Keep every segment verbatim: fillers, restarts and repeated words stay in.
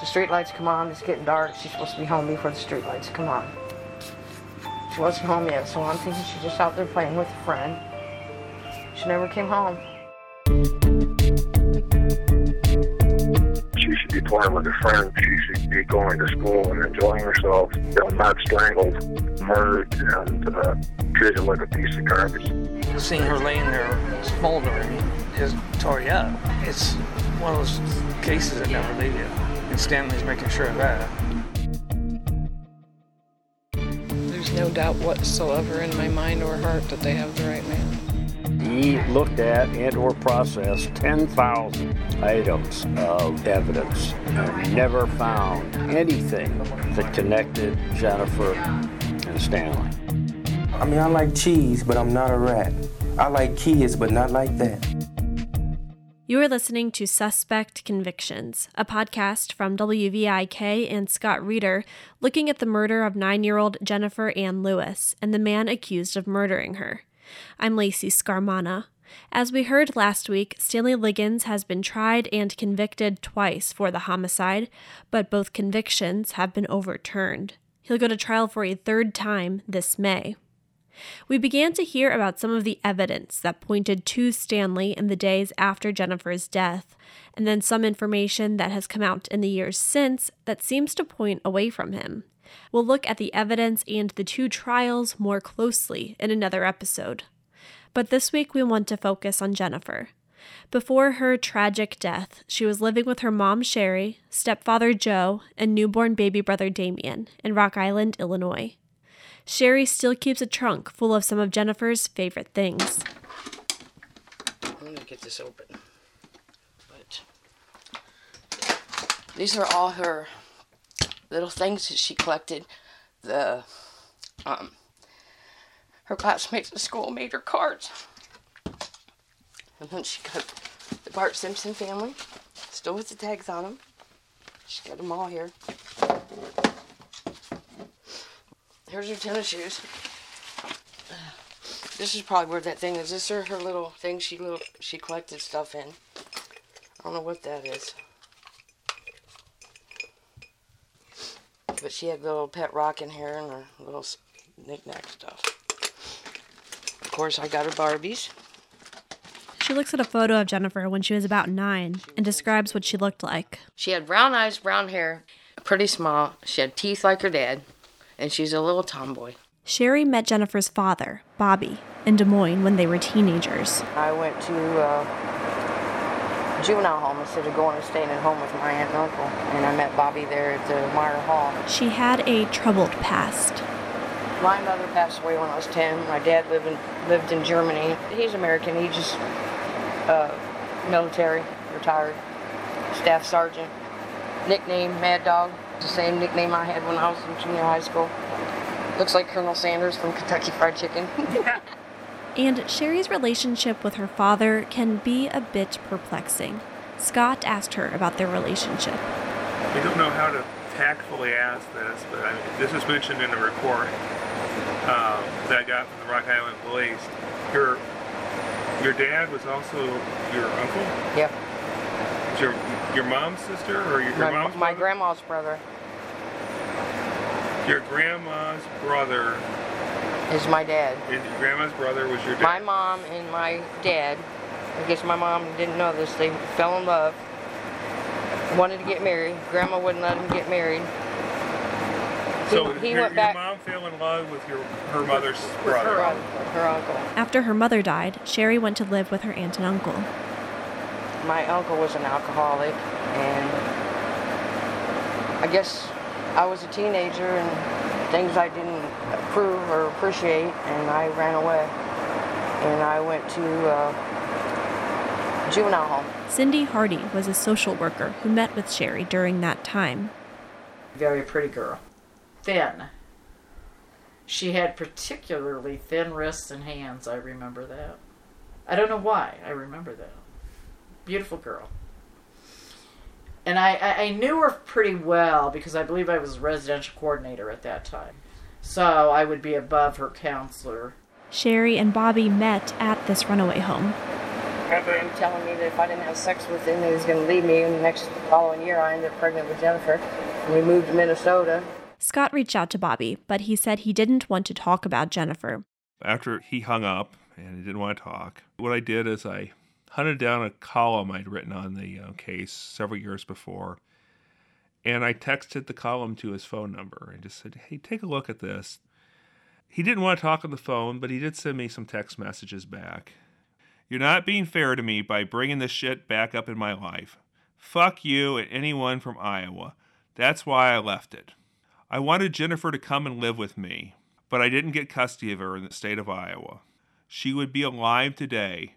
The street lights come on, it's getting dark, she's supposed to be home before the street lights come on. She wasn't home yet, so I'm thinking she's just out there playing with a friend. She never came home. She should be playing with her friend. She should be going to school and enjoying herself, not strangled, murdered, and uh, treated like a piece of garbage. Seeing her laying there smoldering just tore you up. It's one of those cases that never leave you, and Stanley's making sure of that. There's no doubt whatsoever in my mind or heart that they have the right man. He looked at and or processed ten thousand items of evidence and never found anything that connected Jennifer and Stanley. I mean, I like cheese, but I'm not a rat. I like kids, but not like that. You are listening to Suspect Convictions, a podcast from W V I K and Scott Reeder looking at the murder of nine-year-old Jennifer Ann Lewis and the man accused of murdering her. I'm Lacey Scarmana. As we heard last week, Stanley Liggins has been tried and convicted twice for the homicide, but both convictions have been overturned. He'll go to trial for a third time this May. We began to hear about some of the evidence that pointed to Stanley in the days after Jennifer's death, and then some information that has come out in the years since that seems to point away from him. We'll look at the evidence and the two trials more closely in another episode. But this week we want to focus on Jennifer. Before her tragic death, she was living with her mom, Sherry, stepfather, Joe, and newborn baby brother, Damien, in Rock Island, Illinois. Sherry still keeps a trunk full of some of Jennifer's favorite things. I'm going to get this open. But these are all her little things that she collected. The um, her classmates at school made her cards. And then she got the Bart Simpson family, still with the tags on them. She got them all here. Here's her tennis shoes. This is probably where that thing is. This is her little thing she little she collected stuff in. I don't know what that is. But she had a little pet rock in here and her little knick-knack stuff. Of course, I got her Barbies. She looks at a photo of Jennifer when she was about nine and describes what she looked like. She had brown eyes, brown hair, pretty small. She had teeth like her dad, and she's a little tomboy. Sherry met Jennifer's father, Bobby, in Des Moines when they were teenagers. I went to uh, juvenile home instead of going and staying at home with my aunt and uncle, and I met Bobby there at the Meyer Hall. She had a troubled past. My mother passed away when I was ten. My dad lived in, lived in Germany. He's American. He just uh, military, retired, staff sergeant. Nickname Mad Dog. The same nickname I had when I was in junior high school. Looks like Colonel Sanders from Kentucky Fried Chicken. And Sherry's relationship with her father can be a bit perplexing. Scott asked her about their relationship. We don't know how to tactfully ask this, but I mean, this is mentioned in the report um, that I got from the Rock Island Police. Your your dad was also your uncle? Yep. Was your your mom's sister or your, your my, mom's my brother? grandma's brother. Your grandma's brother is my dad. And your grandma's brother was your dad. My mom and my dad, I guess my mom didn't know this, they fell in love, wanted to get married. Grandma wouldn't let him get married. He, so he your, went back. Your mom fell in love with your her mother's brother. Her, her uncle. After her mother died, Sherry went to live with her aunt and uncle. My uncle was an alcoholic, and I guess I was a teenager and things I didn't approve or appreciate, and I ran away. And I went to uh, juvenile home. Cindy Hardy was a social worker who met with Sherry during that time. Very pretty girl. Thin. She had particularly thin wrists and hands, I remember that. I don't know why I remember that. Beautiful girl. And I, I, I knew her pretty well because I believe I was a residential coordinator at that time. So I would be above her counselor. Sherry and Bobby met at this runaway home. him telling me that if I didn't have sex with him, he was going to leave me. And the next following year, I ended up pregnant with Jennifer. And we moved to Minnesota. Scott reached out to Bobby, but he said he didn't want to talk about Jennifer. After he hung up and he didn't want to talk, what I did is I hunted down a column I'd written on the uh, case several years before, and I texted the column to his phone number and just said, hey, take a look at this. He didn't want to talk on the phone, but he did send me some text messages back. You're not being fair to me by bringing this shit back up in my life. Fuck you and anyone from Iowa. That's why I left it. I wanted Jennifer to come and live with me, but I didn't get custody of her in the state of Iowa. She would be alive today.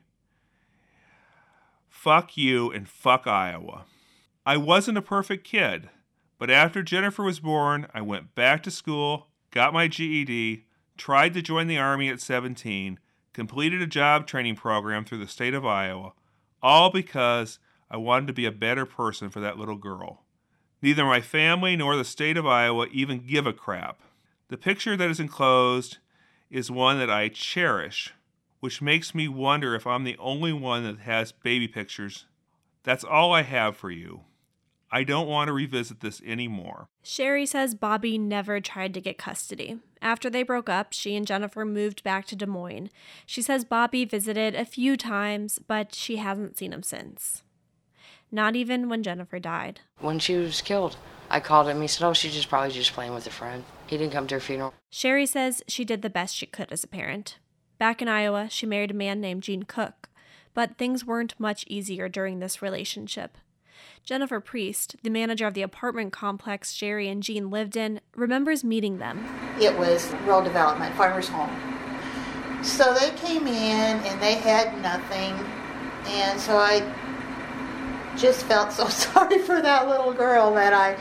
Fuck you and fuck Iowa. I wasn't a perfect kid, but after Jennifer was born, I went back to school, got my G E D, tried to join the Army at seventeen, completed a job training program through the state of Iowa, all because I wanted to be a better person for that little girl. Neither my family nor the state of Iowa even give a crap. The picture that is enclosed is one that I cherish, which makes me wonder if I'm the only one that has baby pictures. That's all I have for you. I don't want to revisit this anymore. Sherry says Bobby never tried to get custody. After they broke up, she and Jennifer moved back to Des Moines. She says Bobby visited a few times, but she hasn't seen him since. Not even when Jennifer died. When she was killed, I called him. He said, oh, she's just probably just playing with a friend. He didn't come to her funeral. Sherry says she did the best she could as a parent. Back in Iowa, she married a man named Gene Cook, but things weren't much easier during this relationship. Jennifer Priest, the manager of the apartment complex Sherry and Gene lived in, remembers meeting them. It was rural development, farmer's home. So they came in and they had nothing, and so I just felt so sorry for that little girl that I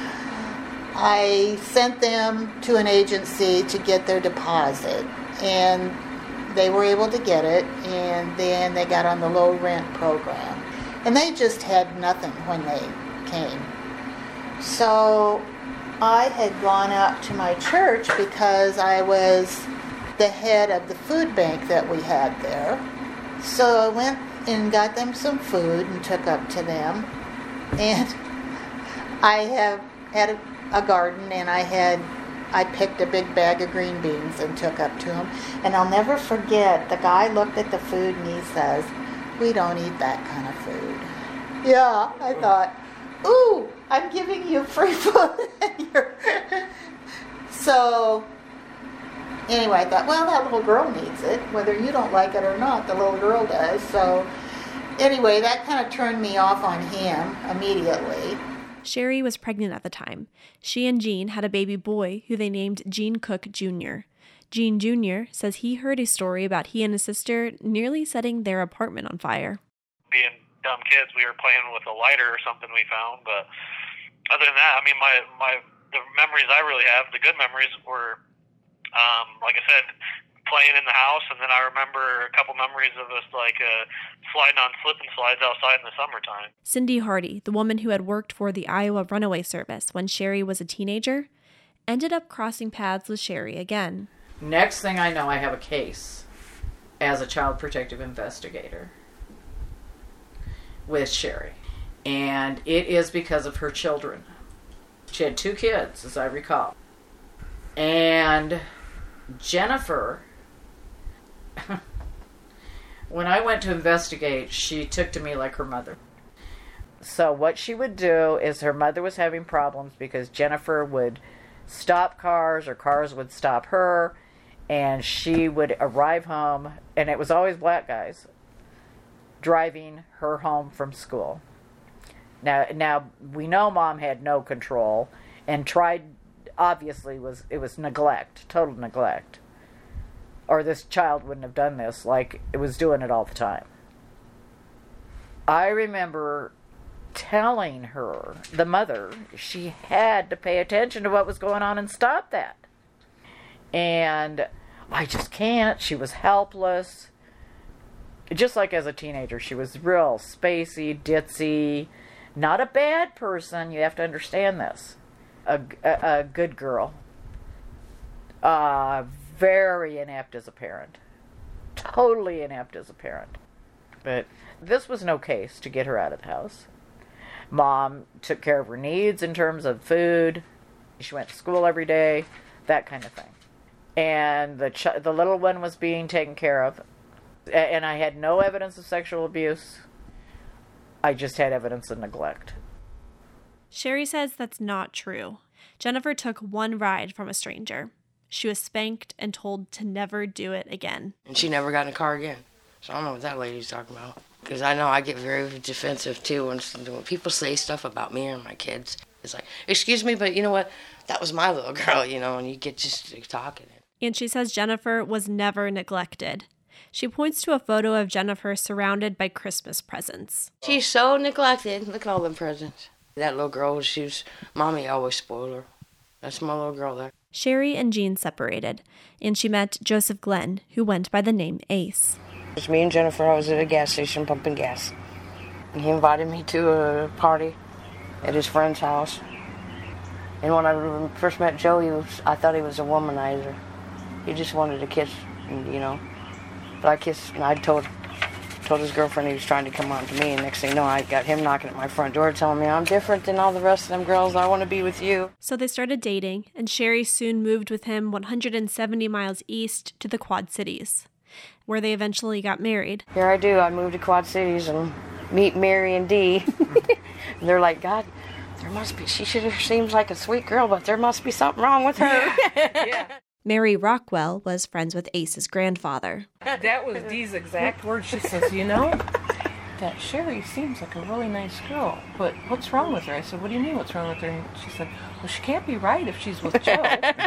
I sent them to an agency to get their deposit, and they were able to get it, and then they got on the low rent program. And they just had nothing when they came. So I had gone up to my church because I was the head of the food bank that we had there. So I went and got them some food and took up to them. And I have had a, a garden, and I had I picked a big bag of green beans and took up to him. And I'll never forget, the guy looked at the food and he says, we don't eat that kind of food. Yeah, I thought, ooh, I'm giving you free food. So, anyway, I thought, well, that little girl needs it. Whether you don't like it or not, the little girl does. So, anyway, that kind of turned me off on him immediately. Sherry was pregnant at the time. She and Gene had a baby boy who they named Gene Cook Junior Gene Junior says he heard a story about he and his sister nearly setting their apartment on fire. Being dumb kids, we were playing with a lighter or something we found, but other than that, I mean, my, my the memories I really have, the good memories were, um, like I said, playing in the house, and then I remember a couple memories of us like uh, sliding on slip and slides outside in the summertime. Cindy Hardy, the woman who had worked for the Iowa Runaway Service when Sherry was a teenager, ended up crossing paths with Sherry again. Next thing I know, I have a case as a child protective investigator with Sherry. And it is because of her children. She had two kids, as I recall. And Jennifer, when I went to investigate, she took to me like her mother. So what she would do is, her mother was having problems because Jennifer would stop cars or cars would stop her, and she would arrive home, and it was always black guys driving her home from school. Now, now we know Mom had no control and tried, obviously was it was neglect, total neglect. Or this child wouldn't have done this, like it was doing it all the time. I remember telling her, the mother, she had to pay attention to what was going on and stop that. And I just can't. She was helpless. Just like as a teenager, she was real spacey, ditzy. Not a bad person, you have to understand this. A, a, a good girl. Uh, very inept as a parent. Totally inept as a parent. But this was no case to get her out of the house. Mom took care of her needs in terms of food. She went to school every day, that kind of thing. And the ch- the little one was being taken care of. And I had no evidence of sexual abuse. I just had evidence of neglect. Sherry says that's not true. Jennifer took one ride from a stranger. She was spanked and told to never do it again. And she never got in a car again. So I don't know what that lady's talking about. Because I know I get very defensive, too, when, when people say stuff about me and my kids. It's like, excuse me, but you know what? That was my little girl, you know, and you get just talking. And she says Jennifer was never neglected. She points to a photo of Jennifer surrounded by Christmas presents. She's so neglected. Look at all them presents. That little girl, she was, Mommy always spoiled her. That's my little girl there. Sherry and Jean separated, and she met Joseph Glenn, who went by the name Ace. It's me and Jennifer. I was at a gas station pumping gas. And he invited me to a party at his friend's house. And when I first met Joe, he was, I thought he was a womanizer. He just wanted to kiss, you know. But I kissed, and I told told his girlfriend he was trying to come on to me, and next thing you know, I got him knocking at my front door telling me, I'm different than all the rest of them girls, I want to be with you. So they started dating, and Sherry soon moved with him one hundred seventy miles east to the Quad Cities, where they eventually got married. Here I do, I moved to Quad Cities and meet Mary and Dee. And they're like, God, there must be, she should have, seems like a sweet girl, but there must be something wrong with her. Yeah. Mary Rockwell was friends with Ace's grandfather. That was Dee's exact words. She says, you know, that Sherry seems like a really nice girl, but what's wrong with her? I said, what do you mean what's wrong with her? And she said, well, she can't be right if she's with Joe.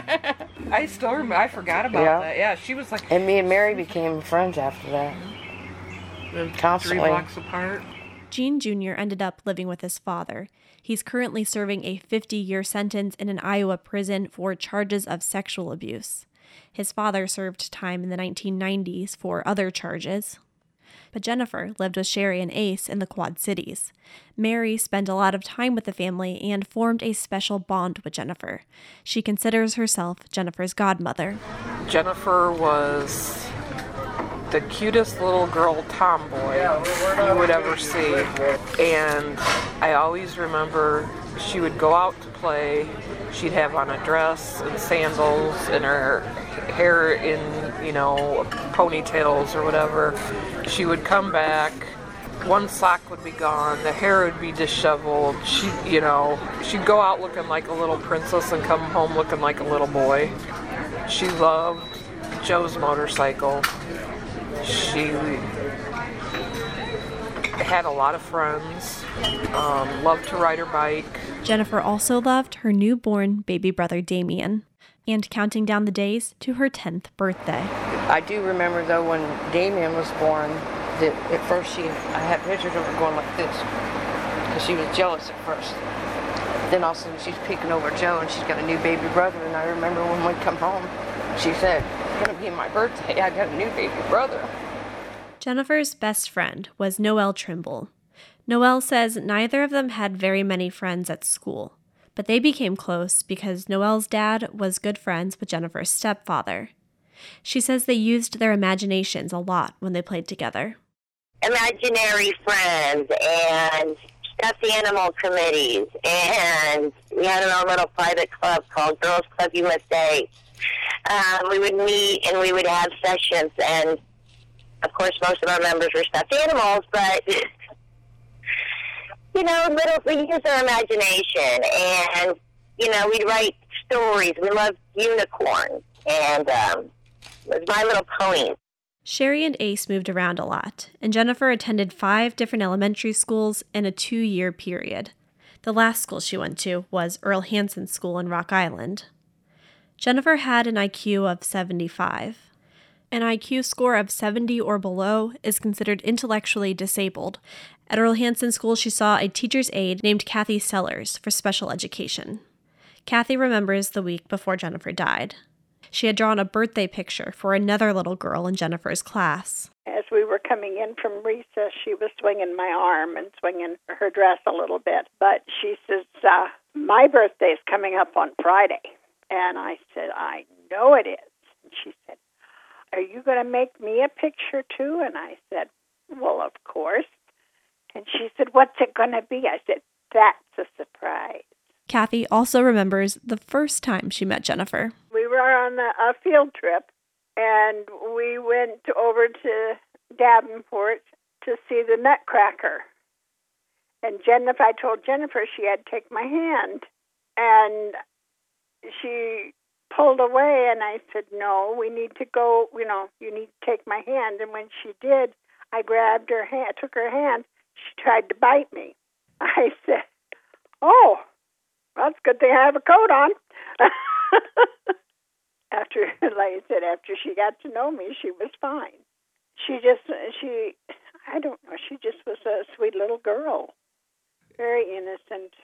I still remember, I forgot about Yeah. that. Yeah, she was like... And me and Mary became friends after that. Lived Constantly. Three blocks apart. Gene Junior ended up living with his father. He's currently serving a fifty-year sentence in an Iowa prison for charges of sexual abuse. His father served time in the nineteen nineties for other charges. But Jennifer lived with Sherry and Ace in the Quad Cities. Mary spent a lot of time with the family and formed a special bond with Jennifer. She considers herself Jennifer's godmother. Jennifer was the cutest little girl tomboy you would ever see. And I always remember she would go out to play. She'd have on a dress and sandals and her hair in, you know, ponytails or whatever. She would come back. One sock would be gone. The hair would be disheveled. She, you know, she'd go out looking like a little princess and come home looking like a little boy. She loved Joe's motorcycle. She had a lot of friends, um, loved to ride her bike. Jennifer also loved her newborn baby brother Damien, and counting down the days to her tenth birthday. I do remember, though, when Damien was born, that at first she, I had pictures of her going like this, because she was jealous at first. Then all of a sudden she's peeking over Joe, and she's got a new baby brother, and I remember when we come home, she said, it's going to be my birthday, I got a new baby brother. Jennifer's best friend was Noelle Trimble. Noelle says neither of them had very many friends at school, but they became close because Noelle's dad was good friends with Jennifer's stepfather. She says they used their imaginations a lot when they played together. Imaginary friends and stuffed animal committees, and we had our little private club called Girls Club U S A. Um, we would meet and we would have sessions, and of course most of our members were stuffed animals, but you know, little, we used our imagination, and you know, we'd write stories. We loved unicorns, and um, it was My Little Pony. Sherry and Ace moved around a lot, and Jennifer attended five different elementary schools in a two-year period. The last school she went to was Earl Hansen School in Rock Island. Jennifer had an I Q of seventy-five. An I Q score of seventy or below is considered intellectually disabled. At Earl Hansen School, she saw a teacher's aide named Kathy Sellers for special education. Kathy remembers the week before Jennifer died. She had drawn a birthday picture for another little girl in Jennifer's class. As we were coming in from recess, she was swinging my arm and swinging her dress a little bit. But she says, uh, my birthday's coming up on Friday. And I said, I know it is. And she said, are you going to make me a picture too? And I said, Well, of course. And she said, what's it going to be? I said, that's a surprise. Kathy also remembers the first time she met Jennifer. We were on a, a field trip, and we went over to Davenport to see the Nutcracker. And Jennifer, I told Jennifer she had to take my hand. And she pulled away, and I said, no, we need to go, you know, you need to take my hand. And when she did, I grabbed her hand, took her hand. She tried to bite me. I said, oh, well, it's a good thing I have a coat on. After, like I said, after she got to know me, she was fine. She just, she, I don't know, she just was a sweet little girl, very innocent.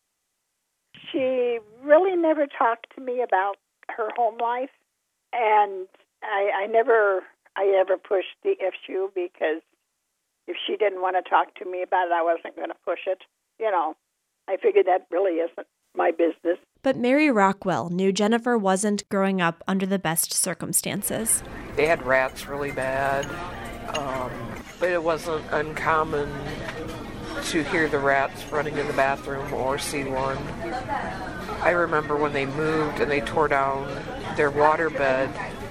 She really never talked to me about her home life, and I, I never, I ever pushed the issue because if she didn't want to talk to me about it, I wasn't going to push it. You know, I figured that really isn't my business. But Mary Rockwell knew Jennifer wasn't growing up under the best circumstances. They had rats really bad, um, but it wasn't uncommon to hear the rats running in the bathroom or see one. I remember when they moved and they tore down their waterbed,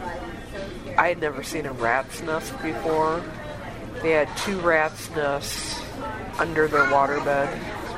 I had never seen a rat's nest before. They had two rat's nests under their waterbed.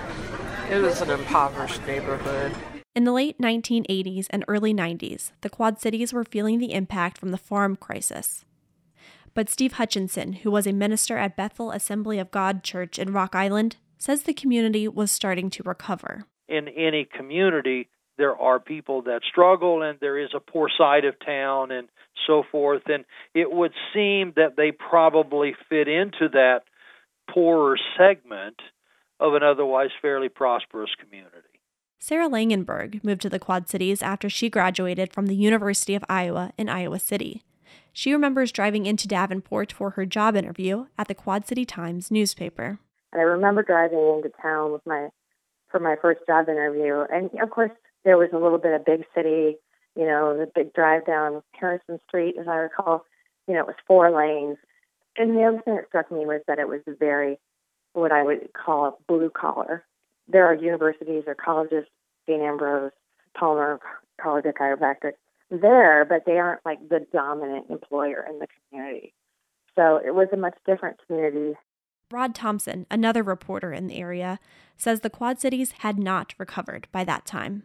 It was an impoverished neighborhood. In the late nineteen eighties and early nineties, the Quad Cities were feeling the impact from the farm crisis. But Steve Hutchinson, who was a minister at Bethel Assembly of God Church in Rock Island, says the community was starting to recover. In any community, there are people that struggle, and there is a poor side of town and so forth, and it would seem that they probably fit into that poorer segment of an otherwise fairly prosperous community. Sarah Langenberg moved to the Quad Cities after she graduated from the University of Iowa in Iowa City. She remembers driving into Davenport for her job interview at the Quad City Times newspaper. And I remember driving into town with my for my first job interview, and of course there was a little bit of big city, you know, the big drive down Harrison Street, as I recall. You know, it was four lanes. And the other thing that struck me was that it was very, what I would call blue collar. There are universities or colleges, Saint Ambrose, Palmer, College of Chiropractic, there, but they aren't like the dominant employer in the community. So it was a much different community. Rod Thompson, another reporter in the area, says the Quad Cities had not recovered by that time.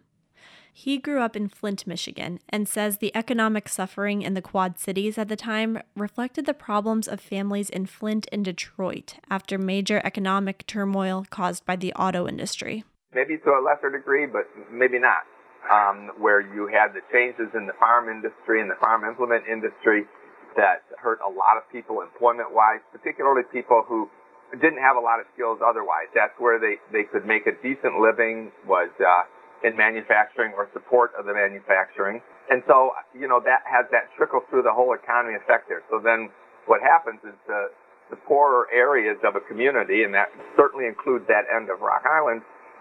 He grew up in Flint, Michigan, and says the economic suffering in the Quad Cities at the time reflected the problems of families in Flint and Detroit after major economic turmoil caused by the auto industry. Maybe to a lesser degree, but maybe not. Um, where you had the changes in the farm industry and the farm implement industry that hurt a lot of people employment-wise, particularly people who didn't have a lot of skills otherwise. That's where they, they could make a decent living, was uh, in manufacturing or support of the manufacturing. And so, you know, that has that trickle through the whole economy effect there. So then what happens is the, the poorer areas of a community, and that certainly includes that end of Rock Island,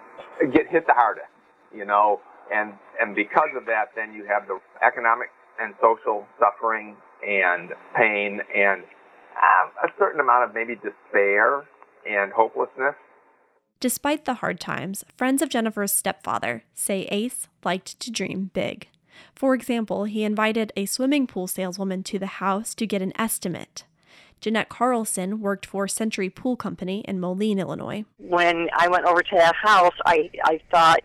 get hit the hardest, you know. And and because of that, then you have the economic and social suffering and pain and uh, a certain amount of maybe despair and hopelessness. Despite the hard times, friends of Jennifer's stepfather say Ace liked to dream big. For example, he invited a swimming pool saleswoman to the house to get an estimate. Jeanette Carlson worked for Century Pool Company in Moline, Illinois. When I went over to that house, I, I thought,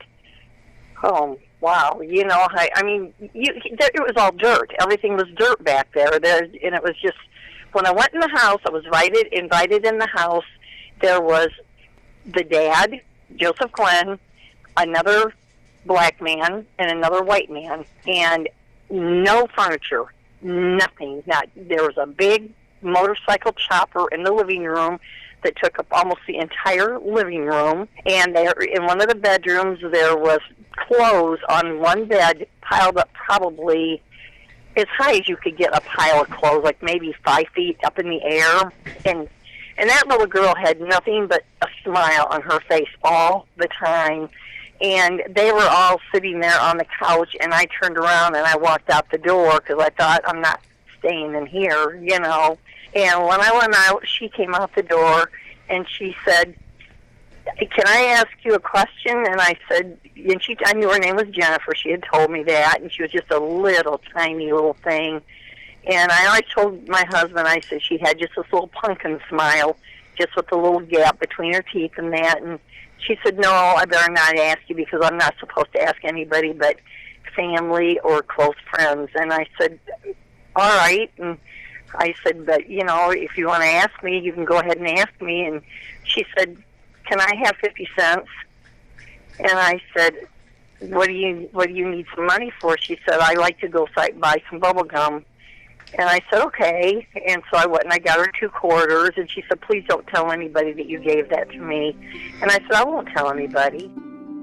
oh, wow, you know, I, I mean, you, it was all dirt. Everything was dirt back there. there. And it was just, when I went in the house, I was invited, invited in the house. There was the dad, Joseph Quinn, another black man, and another white man, and no furniture, nothing. Not, there was a big motorcycle chopper in the living room that took up almost the entire living room, and there, in one of the bedrooms, there was clothes on one bed piled up probably as high as you could get a pile of clothes, like maybe five feet up in the air, and and that little girl had nothing but a smile on her face all the time. And they were all sitting there on the couch, and I turned around and I walked out the door because I thought, I'm not staying in here, you know. And when I went out, she came out the door, and she said, "Can I ask you a question?" And I said, and she, I knew her name was Jennifer. She had told me that, and she was just a little tiny little thing. And I always told my husband, I said she had just this little pumpkin smile, just with a little gap between her teeth and that. And she said, "No, I better not ask you because I'm not supposed to ask anybody but family or close friends." And I said, "All right." And I said, "But, you know, if you want to ask me, you can go ahead and ask me." And she said, "Can I have fifty cents? And I said, what do you what do you need some money for?" She said, "I like to go buy some bubble gum." And I said, "Okay." And so I went and I got her two quarters, and she said, "Please don't tell anybody that you gave that to me." And I said, "I won't tell anybody."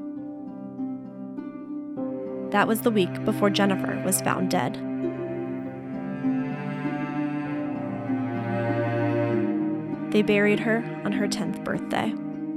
That was the week before Jennifer was found dead. They buried her on her tenth birthday.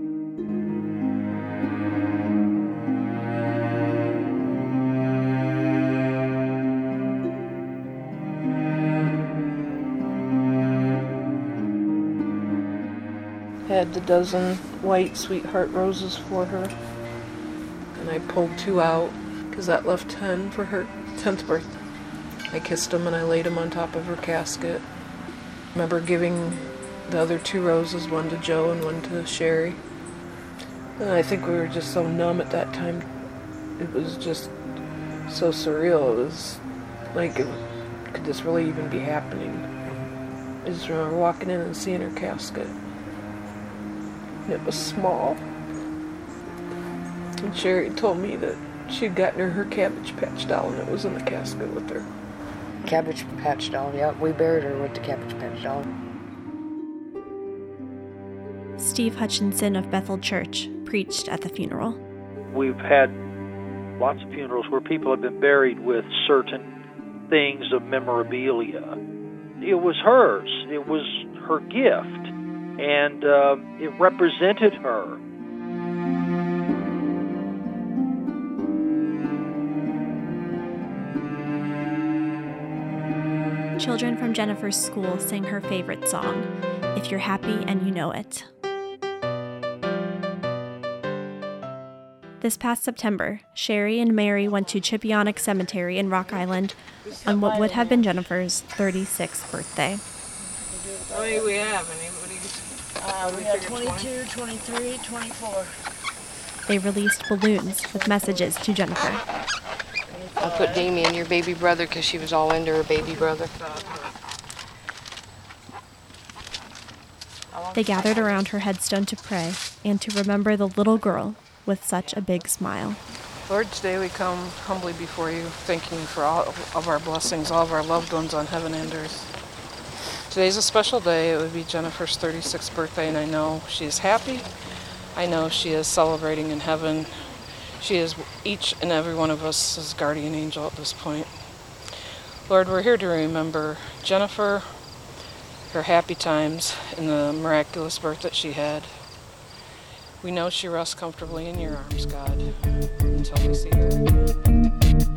Had the dozen white sweetheart roses for her, and I pulled two out because that left ten for her tenth birthday. I kissed them and I laid them on top of her casket. I remember giving the other two roses, one to Joe and one to Sherry. And I think we were just so numb at that time. It was just so surreal. It was like, it, could this really even be happening? I just remember walking in and seeing her casket. And it was small. And Sherry told me that she'd gotten her her Cabbage Patch doll and it was in the casket with her. Cabbage Patch doll, yeah. We buried her with the Cabbage Patch doll. Steve Hutchinson of Bethel Church preached at the funeral. We've had lots of funerals where people have been buried with certain things of memorabilia. It was hers. It was her gift. And uh, it represented her. Children from Jennifer's school sang her favorite song, "If You're Happy and You Know It." This past September, Sherry and Mary went to Chipionic Cemetery in Rock Island on what would have been Jennifer's thirty-sixth birthday. How many do we have? Uh, we got twenty-two, twenty-three, twenty-four. They released balloons with messages to Jennifer. I put Damien, your baby brother, because she was all into her baby brother. They gathered around her headstone to pray and to remember the little girl with such a big smile. Lord, today we come humbly before you, thanking you for all of our blessings, all of our loved ones on heaven and earth. Today's a special day. It would be Jennifer's thirty-sixth birthday, and I know she is happy. I know she is celebrating in heaven. She is each and every one of us as guardian angel at this point. Lord, we're here to remember Jennifer, her happy times, and the miraculous birth that she had. We know she rests comfortably in your arms, God, until we see her again.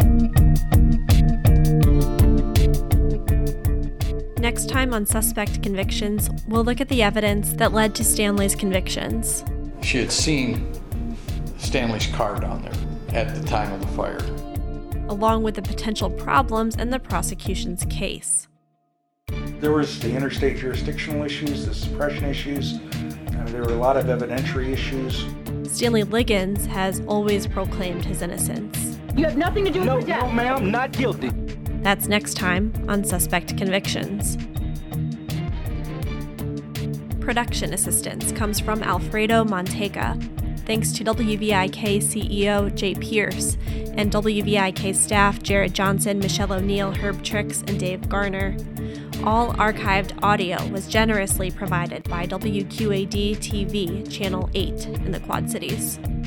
Next time on Suspect Convictions, we'll look at the evidence that led to Stanley's convictions. She had seen Stanley's car down there at the time of the fire, along with the potential problems in the prosecution's case. There was the interstate jurisdictional issues, the suppression issues. Uh, there were a lot of evidentiary issues. Stanley Liggins has always proclaimed his innocence. You have nothing to do with no, her death. No, ma'am, not guilty. That's next time on Suspect Convictions. Production assistance comes from Alfredo Montega. Thanks to W V I K C E O Jay Pierce and W V I K staff Jared Johnson, Michelle O'Neill, Herb Tricks, and Dave Garner. All archived audio was generously provided by W Q A D T V Channel eight in the Quad Cities.